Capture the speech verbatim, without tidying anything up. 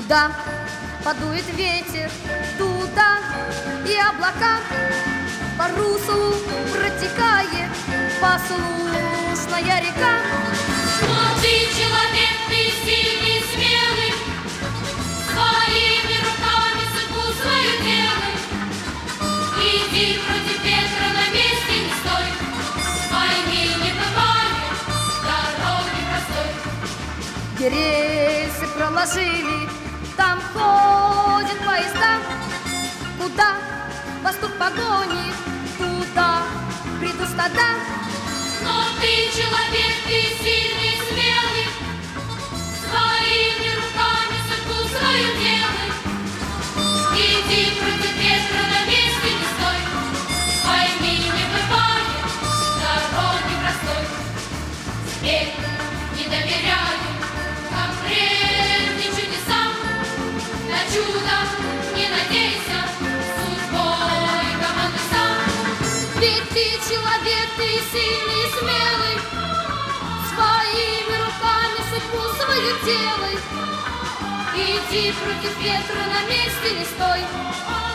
Куда подует ветер, туда и облака по руслу протекает послушная река. Но ты человек, ты сильный, смелый, своими руками судьбу свою делай. Иди против ветра, на месте не стой, войны не бывает, дороги простой. Рельсы проложили, там ходят поезда. Куда пастух погонит, туда придут стада. Но ты человек, ты сильный, смелый, своими руками судьбу свою делай. Иди против ветра, на месте не стой, войны не бывает, дороги простой. Теперь не доверяю, как прежде чудесам, на чудо не надейся, судьбой командуй сам. Ведь ты человек, ты сильный и смелый, своими руками судьбу свою делай. Иди против ветра, на месте не стой.